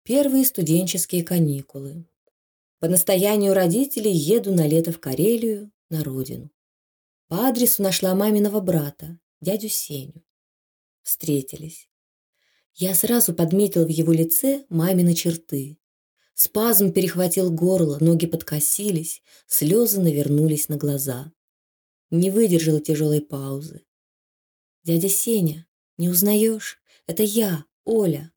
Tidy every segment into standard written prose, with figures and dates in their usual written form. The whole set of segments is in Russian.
Первые студенческие каникулы. По настоянию родителей еду на лето в Карелию, на родину. По адресу нашла маминого брата, дядю Сеню. Встретились. Я сразу подметил в его лице мамины черты. Спазм перехватил горло, ноги подкосились, слезы навернулись на глаза. Не выдержала тяжелой паузы. «Дядя Сеня, не узнаешь? Это я, Оля».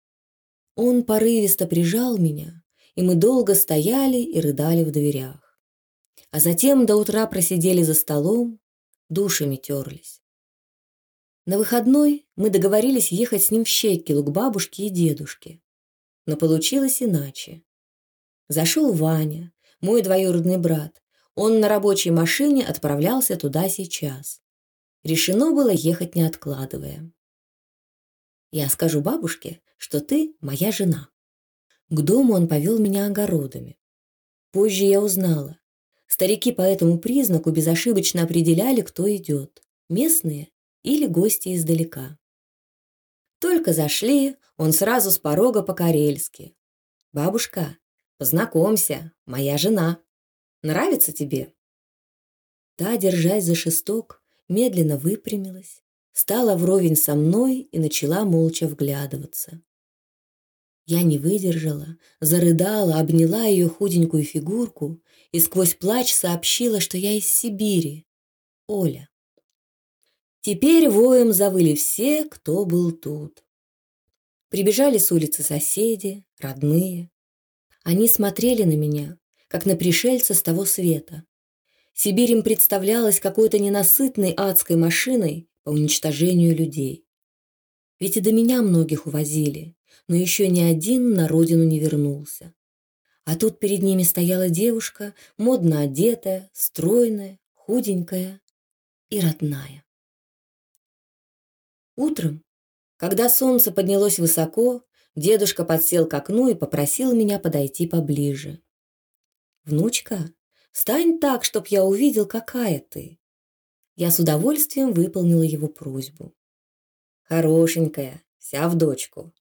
Он порывисто прижал меня, и мы долго стояли и рыдали в дверях. А затем до утра просидели за столом, душами терлись. На выходной мы договорились ехать с ним в Щеккилу к бабушке и дедушке. Но получилось иначе. Зашел Ваня, мой двоюродный брат. Он на рабочей машине отправлялся туда сейчас. Решено было ехать не откладывая. «Я скажу бабушке, что ты моя жена». К дому он повел меня огородами. Позже я узнала. Старики по этому признаку безошибочно определяли, кто идет. Местные или гости издалека. Только зашли, он сразу с порога по-карельски. «Бабушка, познакомься, моя жена. Нравится тебе?» Та, держась за шесток, медленно выпрямилась, стала вровень со мной и начала молча вглядываться. Я не выдержала, зарыдала, обняла ее худенькую фигурку и сквозь плач сообщила, что я из Сибири, Оля. Теперь воем завыли все, кто был тут. Прибежали с улицы соседи, родные. Они смотрели на меня, как на пришельца с того света. Сибирь им представлялась какой-то ненасытной адской машиной по уничтожению людей. Ведь и до меня многих увозили, но еще ни один на родину не вернулся. А тут перед ними стояла девушка, модно одетая, стройная, худенькая и родная. Утром, когда солнце поднялось высоко, дедушка подсел к окну и попросил меня подойти поближе. «Внучка, встань так, чтоб я увидел, какая ты». Я с удовольствием выполнила его просьбу. «Хорошенькая, вся в дочку».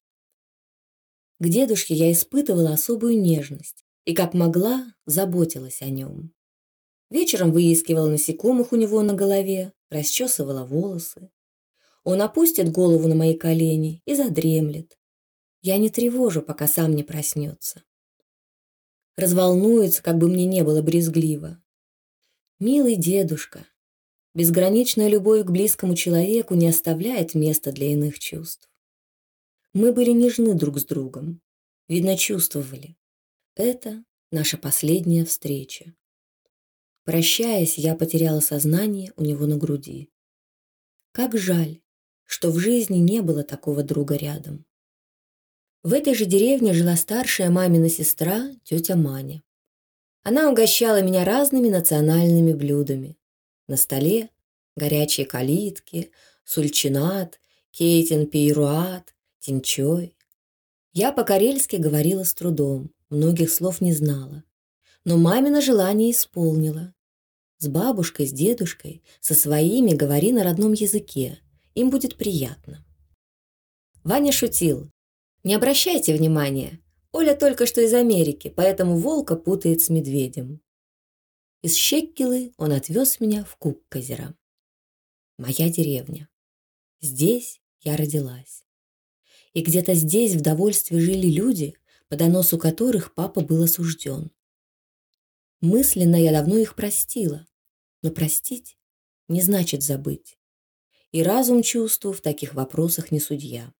К дедушке я испытывала особую нежность и, как могла, заботилась о нем. Вечером выискивала насекомых у него на голове, расчесывала волосы. Он опустит голову на мои колени и задремлет. Я не тревожу, пока сам не проснется. Разволнуется, как бы мне не было брезгливо. Милый дедушка, безграничная любовь к близкому человеку не оставляет места для иных чувств. Мы были нежны друг с другом, видно, чувствовали. Это наша последняя встреча. Прощаясь, я потеряла сознание у него на груди. Как жаль, что в жизни не было такого друга рядом. В этой же деревне жила старшая мамина сестра, тетя Маня. Она угощала меня разными национальными блюдами. На столе горячие калитки, сульчинат, кейтен-пейруат, тинчой. Я по-карельски говорила с трудом, многих слов не знала. Но мамино желание исполнила. С бабушкой, с дедушкой, со своими говори на родном языке. Им будет приятно. Ваня шутил. Не обращайте внимания. Оля только что из Америки, поэтому волка путает с медведем. Из Щеккилы он отвез меня в Куккозеро. Моя деревня. Здесь я родилась. И где-то здесь в довольстве жили люди, по доносу которых папа был осужден. Мысленно я давно их простила, но простить не значит забыть. И разум чувству в таких вопросах не судья.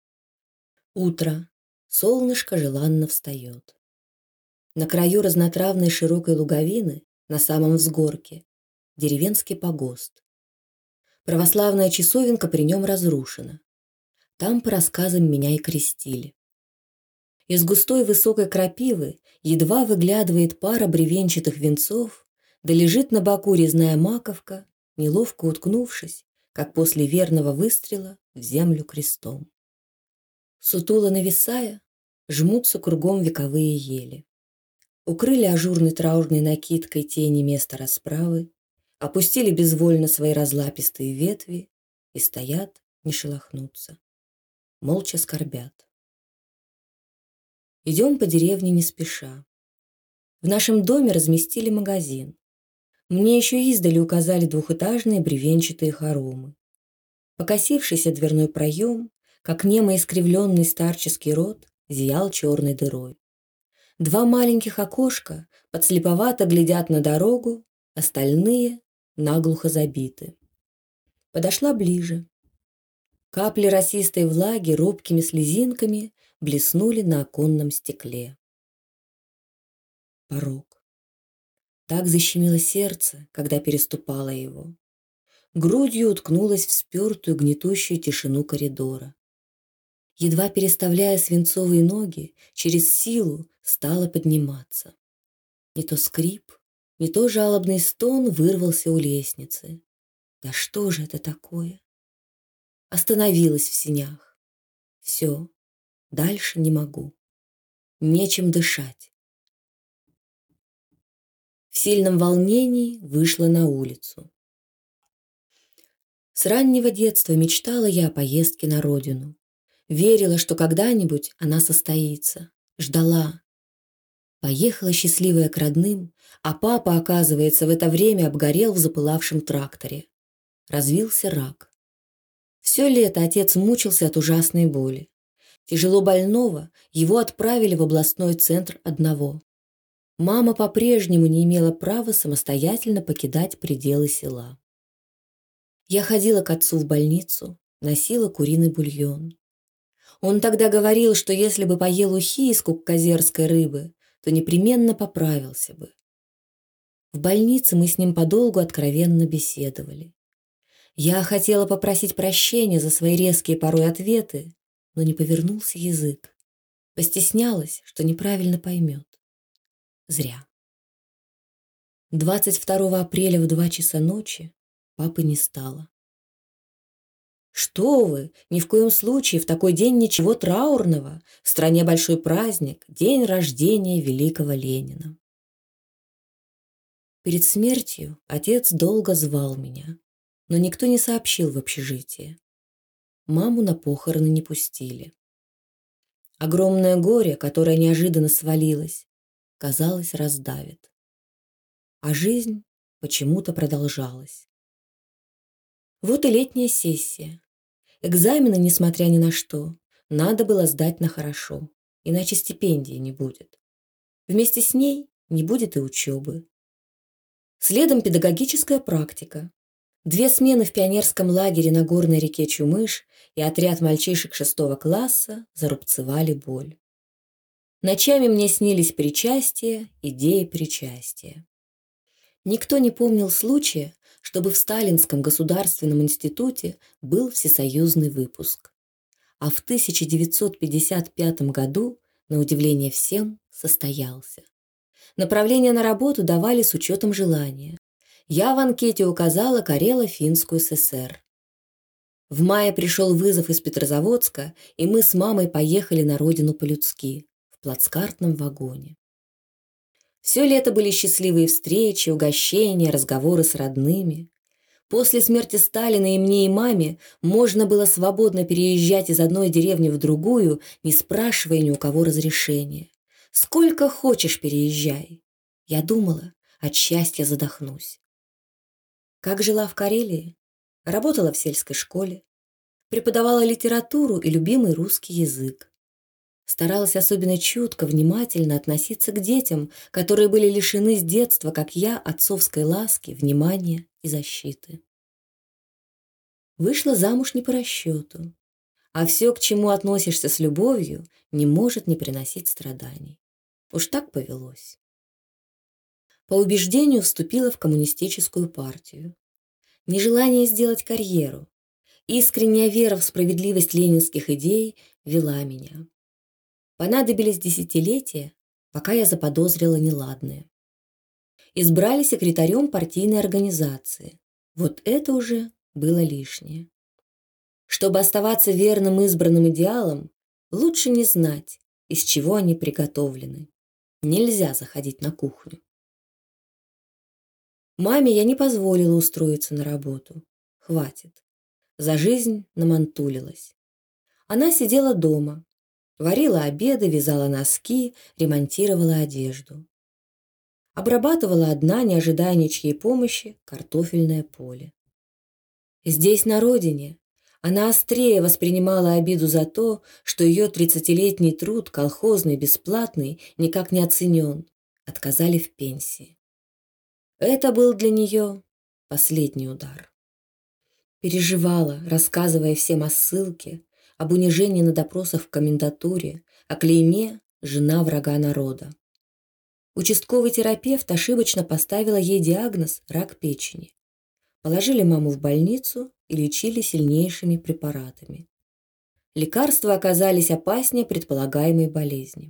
Утро. Солнышко желанно встает. На краю разнотравной широкой луговины, на самом взгорке, деревенский погост. Православная часовенка при нем разрушена. Там по рассказам меня и крестили. Из густой высокой крапивы едва выглядывает пара бревенчатых венцов, да лежит на боку резная маковка, неловко уткнувшись, как после верного выстрела, в землю крестом. Сутуло нависая, жмутся кругом вековые ели. Укрыли ажурной траурной накидкой тени места расправы, опустили безвольно свои разлапистые ветви и стоят, не шелохнутся. Молча скорбят. Идем по деревне не спеша. В нашем доме разместили магазин. Мне еще издали указали двухэтажные бревенчатые хоромы. Покосившийся дверной проем, как немо искривленный старческий рот, зиял черной дырой. Два маленьких окошка подслеповато глядят на дорогу, остальные наглухо забиты. Подошла ближе. Капли росистой влаги робкими слезинками блеснули на оконном стекле. Порог. Так защемило сердце, когда переступала его. Грудью уткнулась в спертую гнетущую тишину коридора. Едва переставляя свинцовые ноги, через силу стала подниматься. Не то скрип, не то жалобный стон вырвался у лестницы. Да что же это такое? Остановилась в сенях. Все, дальше не могу. Нечем дышать. В сильном волнении вышла на улицу. С раннего детства мечтала я о поездке на родину. Верила, что когда-нибудь она состоится. Ждала. Поехала счастливая к родным, а папа, оказывается, в это время обгорел в запылавшем тракторе. Развился рак. Все лето отец мучился от ужасной боли. Тяжело больного его отправили в областной центр одного. Мама по-прежнему не имела права самостоятельно покидать пределы села. Я ходила к отцу в больницу, носила куриный бульон. Он тогда говорил, что если бы поел ухи из кукказерской рыбы, то непременно поправился бы. В больнице мы с ним подолгу откровенно беседовали. Я хотела попросить прощения за свои резкие порой ответы, но не повернулся язык. Постеснялась, что неправильно поймет. Зря. 22 апреля в 2 часа ночи папы не стало. «Что вы? Ни в коем случае в такой день ничего траурного. В стране большой праздник, день рождения великого Ленина». Перед смертью отец долго звал меня, но никто не сообщил в общежитие. Маму на похороны не пустили. Огромное горе, которое неожиданно свалилось, казалось, раздавит. А жизнь почему-то продолжалась. Вот и летняя сессия. Экзамены, несмотря ни на что, надо было сдать на хорошо, иначе стипендии не будет. Вместе с ней не будет и учебы. Следом педагогическая практика. 2 смены в пионерском лагере на горной реке Чумыш и отряд мальчишек 6 класса зарубцевали боль. Ночами мне снились причастия, идеи причастия. Никто не помнил случая, чтобы в Сталинском государственном институте был всесоюзный выпуск. А в 1955 году, на удивление всем, состоялся. Направление на работу давали с учетом желания. Я в анкете указала Карело-Финскую ССР. В мае пришел вызов из Петрозаводска, и мы с мамой поехали на родину по-людски, в плацкартном вагоне. Все лето были счастливые встречи, угощения, разговоры с родными. После смерти Сталина и мне, и маме можно было свободно переезжать из одной деревни в другую, не спрашивая ни у кого разрешения. Сколько хочешь переезжай. Я думала, от счастья задохнусь. Как жила в Карелии? Работала в сельской школе. Преподавала литературу и любимый русский язык. Старалась особенно чутко, внимательно относиться к детям, которые были лишены с детства, как я, отцовской ласки, внимания и защиты. Вышла замуж не по расчету, а все, к чему относишься с любовью, не может не приносить страданий. Уж так повелось. По убеждению вступила в коммунистическую партию. Нежелание сделать карьеру, искренняя вера в справедливость ленинских идей вела меня. Понадобились десятилетия, пока я заподозрила неладное. Избрали секретарем партийной организации. Вот это уже было лишнее. Чтобы оставаться верным избранным идеалам, лучше не знать, из чего они приготовлены. Нельзя заходить на кухню. Маме я не позволила устроиться на работу. Хватит. За жизнь намантулилась. Она сидела дома. Варила обеды, вязала носки, ремонтировала одежду. Обрабатывала одна, не ожидая ничьей помощи, картофельное поле. Здесь, на родине, она острее воспринимала обиду за то, что ее 30-летний труд, колхозный, бесплатный, никак не оценен, отказали в пенсии. Это был для нее последний удар. Переживала, рассказывая всем о ссылке, об унижении на допросах в комендатуре, о клейме «жена врага народа». Участковый терапевт ошибочно поставила ей диагноз «рак печени». Положили маму в больницу и лечили сильнейшими препаратами. Лекарства оказались опаснее предполагаемой болезни.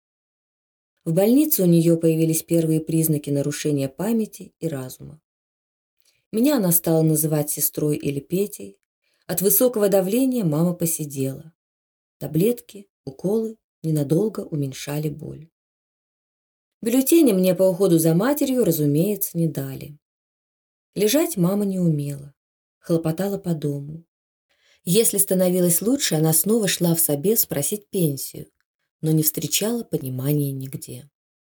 В больнице у нее появились первые признаки нарушения памяти и разума. Меня она стала называть сестрой или Петей. От высокого давления мама посидела. Таблетки, уколы ненадолго уменьшали боль. Бюллетеня мне по уходу за матерью, разумеется, не дали. Лежать мама не умела, хлопотала по дому. Если становилось лучше, она снова шла в собес просить пенсию, но не встречала понимания нигде.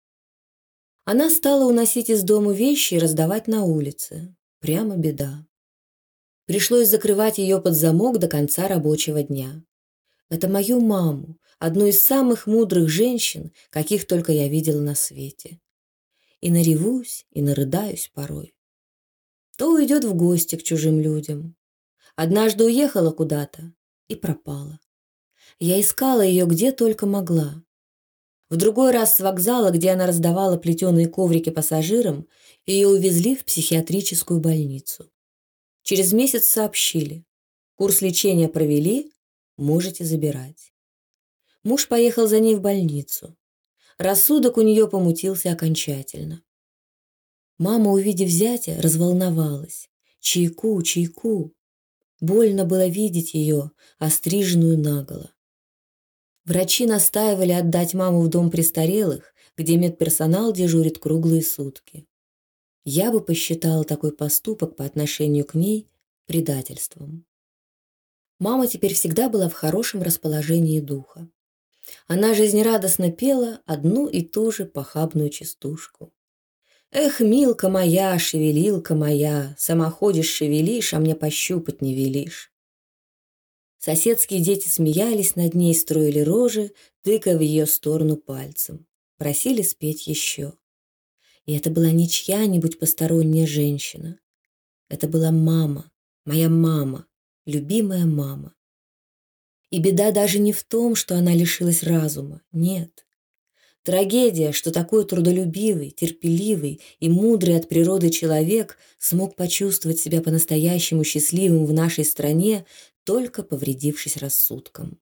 Она стала уносить из дому вещи и раздавать на улице. Прямо беда. Пришлось закрывать ее под замок до конца рабочего дня. Это мою маму, одну из самых мудрых женщин, каких только я видела на свете. И наревусь, и нарыдаюсь порой. То уйдет в гости к чужим людям. Однажды уехала куда-то и пропала. Я искала ее где только могла. В другой раз с вокзала, где она раздавала плетеные коврики пассажирам, ее увезли в психиатрическую больницу. Через месяц сообщили: курс лечения провели, можете забирать. Муж поехал за ней в больницу. Рассудок у нее помутился окончательно. Мама, увидев зятя, разволновалась. Чайку, чайку. Больно было видеть ее, остриженную наголо. Врачи настаивали отдать маму в дом престарелых, где медперсонал дежурит круглые сутки. Я бы посчитала такой поступок по отношению к ней предательством. Мама теперь всегда была в хорошем расположении духа. Она жизнерадостно пела одну и ту же похабную частушку. «Эх, милка моя, шевелилка моя, сама ходишь шевелишь, а мне пощупать не велишь». Соседские дети смеялись над ней, строили рожи, тыкая в ее сторону пальцем. Просили спеть еще. И это была не чья-нибудь посторонняя женщина. Это была мама, моя мама, любимая мама. И беда даже не в том, что она лишилась разума. Нет. Трагедия, что такой трудолюбивый, терпеливый и мудрый от природы человек смог почувствовать себя по-настоящему счастливым в нашей стране, только повредившись рассудком.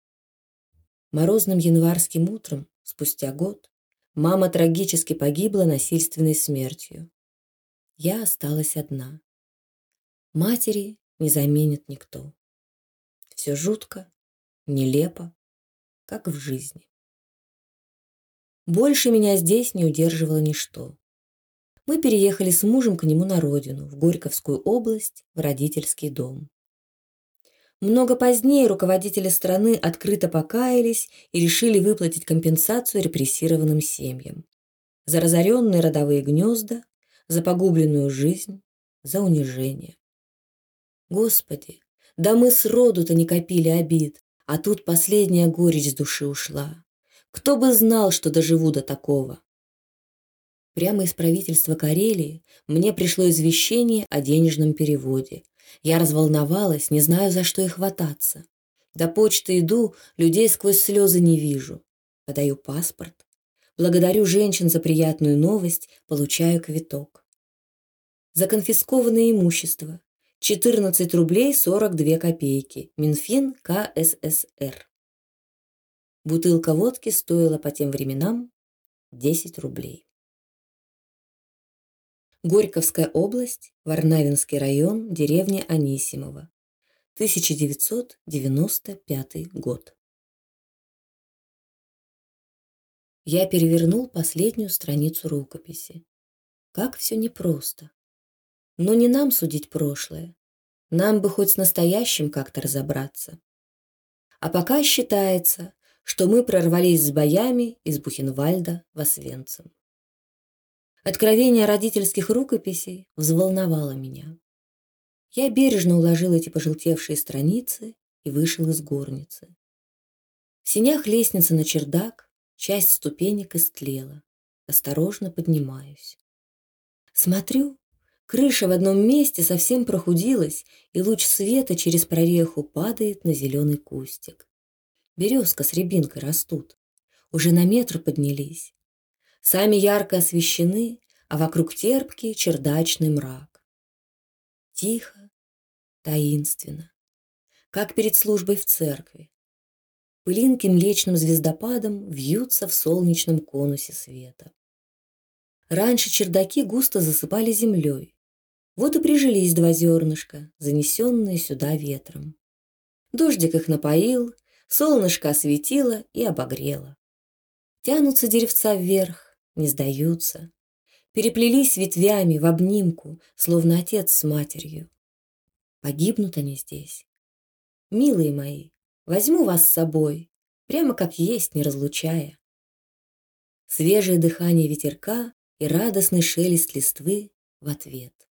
Морозным январским утром, спустя год, мама трагически погибла насильственной смертью. Я осталась одна. Матери не заменит никто. Все жутко, нелепо, как в жизни. Больше меня здесь не удерживало ничто. Мы переехали с мужем к нему на родину, в Горьковскую область, в родительский дом. Много позднее руководители страны открыто покаялись и решили выплатить компенсацию репрессированным семьям. За разоренные родовые гнезда, за погубленную жизнь, за унижение. Господи, да мы сроду-то не копили обид, а тут последняя горечь с души ушла. Кто бы знал, что доживу до такого. Прямо из правительства Карелии мне пришло извещение о денежном переводе. Я разволновалась, не знаю, за что и хвататься. До почты иду, людей сквозь слезы не вижу. Подаю паспорт. Благодарю женщин за приятную новость, получаю квиток. За конфискованное имущество 14 рублей 42 копейки. Минфин КССР. Бутылка водки стоила по тем временам 10 рублей. Горьковская область, Варнавинский район, деревня Анисимово, 1995 год. Я перевернул последнюю страницу рукописи. Как все непросто. Но не нам судить прошлое. Нам бы хоть с настоящим как-то разобраться. А пока считается, что мы прорвались с боями из Бухенвальда в Освенцим. Откровение родительских рукописей взволновало меня. Я бережно уложил эти пожелтевшие страницы и вышел из горницы. В сенях лестница на чердак, часть ступенек истлела. Осторожно поднимаюсь. Смотрю, крыша в одном месте совсем прохудилась, и луч света через прореху падает на зеленый кустик. Березка с рябинкой растут, уже на метр поднялись. Сами ярко освещены, а вокруг терпкий чердачный мрак. Тихо, таинственно, как перед службой в церкви. Пылинки млечным звездопадом вьются в солнечном конусе света. Раньше чердаки густо засыпали землей. Вот и прижились два зернышка, занесенные сюда ветром. Дождик их напоил, солнышко осветило и обогрело. Тянутся деревца вверх, не сдаются. Переплелись ветвями в обнимку, словно отец с матерью. Погибнут они здесь. Милые мои, возьму вас с собой, прямо как есть, не разлучая. Свежее дыхание ветерка и радостный шелест листвы в ответ.